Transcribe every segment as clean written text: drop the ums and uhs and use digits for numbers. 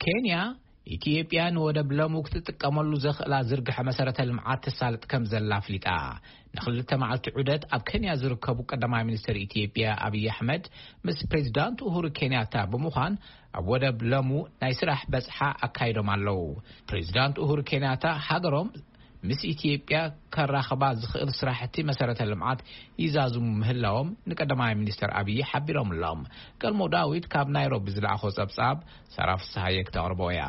ኬንያ ኢትዮጵያን ወደ ብለሙክ ትጥቀመሉ ዘኽላ ዝርግሐ መሰረተ ልምዓት ተሳልጥ ከም ዘላ ፍሊጣ ንኽልተ መዓልቲ ዑደት ኣብ ኬንያ ዝርከቡ ቀዳማይ ሚኒስትር ኢትዮጵያ አብይ አሕመድ ምስ ፕሬዝዳንት ኡሁሩ ኬንያታ በመዃን ኣብ ወደብ ለሙ ናይ ስራሕ በጽሓ ኣካይዶም ኣለው። ፕሬዝዳንት ኡሁሩ ኬንያታ ሃገሮም ምስ ኢትዮጵያ ከራኸባ ዝኽእል ስራሕቲ መሰረተ ልምዓት ይዛዝሙ ምህላዎም ንቀዳማይ ሚኒስትር አብይ ሓቢሮምሎም። ቀልሞ ዳዊት ካብ ናይሮቢ ዝለኣኾ ጸብጻብ ሰራፍ ሰሃየክ ተቕርቦያ።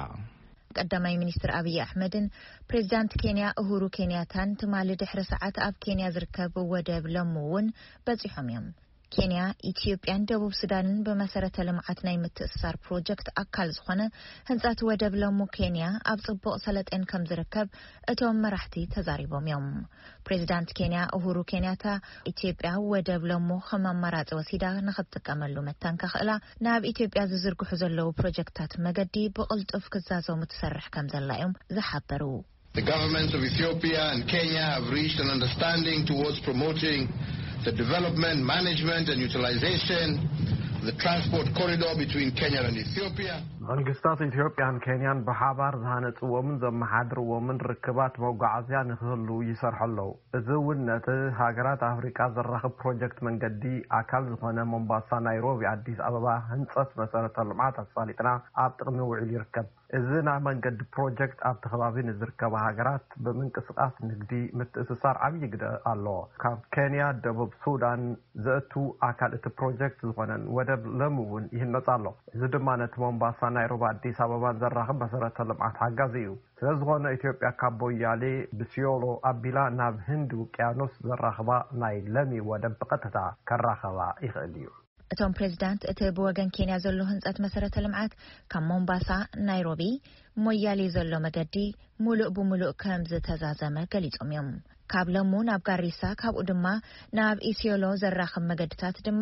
ቀዳማይ ሚኒስትር አብይ አሕመድን ፕሬዝዳንት ኬንያ ኡሁሩ ኬንያታን ትማሊ ድሕሪ ሰዓት ኣብ ኬንያ ዝርከብ ወደብ ለሙውን በጺሖም እዮም። ኬንያ ኢትዮጵያን ደቡብ ሱዳንን በመሰረተ ልምዓት ናይ ምትእስሳር ፕሮጀክት ኣካል ዝኾነ ህንጸት ወደብ ለሙ ኬንያ ኣብ ጽቡቕ ሰለጤን ከም ዝርከብ እቶም መራሕቲ ተዛሪቦም እዮም። ፕሬዝዳንት ኬንያ ኡሁሩ ኬንያታ ኢትዮጵያ ወደብ ለሙ ከም ኣማራጺ ወሲዳ ንኽትጥቀመሉ መታን ከኽእላ ናብ ኢትዮጵያ ዝዝርግሑ ዘለዉ ፕሮጀክታት መገዲ ብቕልጡፍ ክዛዘሙ ትሰርሕ ከም ዘላ እዮም ዝሓበሩ። The governments of Ethiopia and Kenya have reached an understanding towards promoting the development, management and utilization of the transport corridor between Kenya and Ethiopia. መንግስታት ኢትዮጵያን ኬንያን በሓባር ዝሃነጽዎምን ዘመሓድርዎምን ርክባት መጓዓዝያ ንኽህሉ ይሰርሐለው። እዚ እውን ነቲ ሃገራት አፍሪካ ዘራኽብ ፕሮጀክት መንገዲ ኣካል ዝኾነ ሞምባሳ፣ ናይሮቢ፣ አዲስ አበባ ህንጸት መሰረተ ልምዓት ኣሳሊጥና ኣብ ጥቕሚ ውዒል ይርከብ። እዚ ናይ መንገዲ ፕሮጀክት ኣብ ተኸባቢ ንዝርከባ ሃገራት ብምንቅስቓስ ንግዲ ምትእስሳር ዓብዪ ግደ ኣለዎ። ካብ ኬንያ ደቡብ ሱዳን ዘእቱ ኣካል እቲ ፕሮጀክት ዝኾነን ወደብ ለሙ እውን ይህነጽ ኣሎ። እዚ ድማ ነቲ ሞምባሳ፣ ናይሮቢ፣ አዲስ አበባን ዘራኽብ መሰረተ ልምዓት ሓጋዝ እዩ። ስለዝኾነ ኢትዮጵያ ካብ ቦያሌ ብሲዮሎ ኣቢላ ናብ ህንዲ ውቅያኖስ ዘራኽባ ናይ ለሚ ወደብ ብቐጥታ ከራኸባ ይኽእል እዩ። እቶም ፕሬዝዳንት እቲ ብወገን ኬንያ ዘሎ ህንጸት መሰረተ ልምዓት ካብ ሞምባሳ፣ ናይሮቢ፣ ሞያሌ ዘሎ መገዲ ሙሉእ ብሙሉእ ከም ዝተዛዘመ ገሊጾም እዮም። ካብ ለሙ ናብ ጋሪሳ ካብኡ ድማ ናብ ኢሲዮሎ ዘራኽብ መገድታት ድማ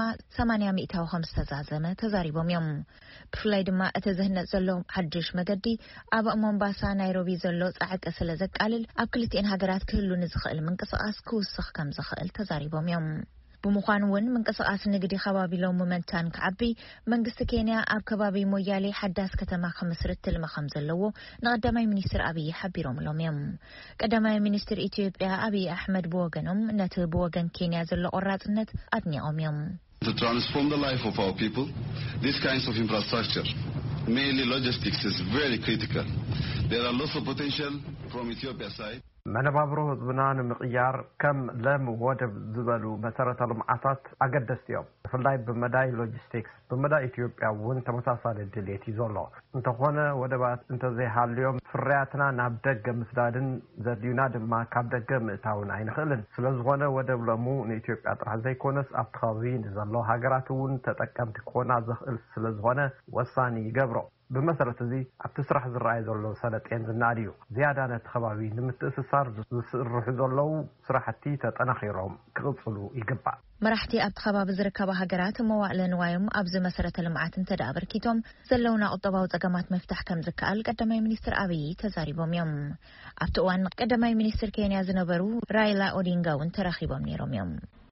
80% ከም ዝተዛዘመ ተዛሪቦም እዮም። ብፍላይ ድማ እቲ ዝህነጽ ዘሎ ሓድሽ መገዲ ኣብ ሞምባሳ፣ ናይሮቢ ዘሎ ጻዕቂ ስለ ዘቃልል ኣብ ክልቲአን ሃገራት ክህሉ ንዝኽእል ምንቅስቓስ ክውስኽ ከም ዝኽእል ተዛሪቦም እዮም። ብምዃኑ እውን ምንቅስቓስ ንግዲ ከባቢ ለሙ መንታን ክዓቢ መንግስቲ ኬንያ ኣብ ከባቢ ሞያሌ ሓዳስ ከተማ ከምስርት ትልሚ ከም ዘለዎ ንቀዳማይ ሚኒስትር አብይ ሓቢሮምሎም እዮም። ቀዳማይ ሚኒስትር ኢትዮጵያ አብይ አሕመድ ብወገኖም ነቲ ብወገን ኬንያ ዘሎ ቆራጽነት ኣድኒቖም እዮም። To transform the life of our people, these kinds of infrastructure, mainly logistics, is very critical. There are lots of potential from Ethiopia's side. መነባብሮ ህዝብና ንምቕያር ከም ለም ወደብ ዝበሉ መሰረተ ልምዓታት ኣገደስቲ እዮም። ብፍላይ ብመዳይ ሎጂስቲክስ ብመዳይ ኢትዮጵያ እውን ተመሳሳሊ ድሌት እዩ ዘሎ። እንተኾነ ወደባት እንተዘይሃልዮም ፍርያትና ናብ ደገ ምስዳድን ዘድዩና ድማ ካብ ደገ ምእታውን ኣይንኽእልን። ስለዝኾነ ወደብ ለሙ ንኢትዮጵያ ጥራሕ ዘይኮነስ ኣብቲ ከባቢ ንዘሎ ሃገራት እውን ተጠቀምቲ ክኾና ዘኽእል ስለዝኾነ ወሳኒ ይገብሮ። بمسألة ذي أبتسرح الرأي ذلو سنتين زناديو زيادة نتخبابي نمتأسسار زرح ذلو سرحتي تتنخيرهم كغطلو يقبع مرحتي أبتخباب زركبا هجرات موائل نوايم أبز مسألة المعات تدابر كيتم زلونا أطباو زقامات مفتح كم زكال قدمي منيستر أبي تزاريبهم يوم أبتوان قدمي منيستر كينيا زنبرو رايلا أودينغا وانتراخيبهم نيروم يوم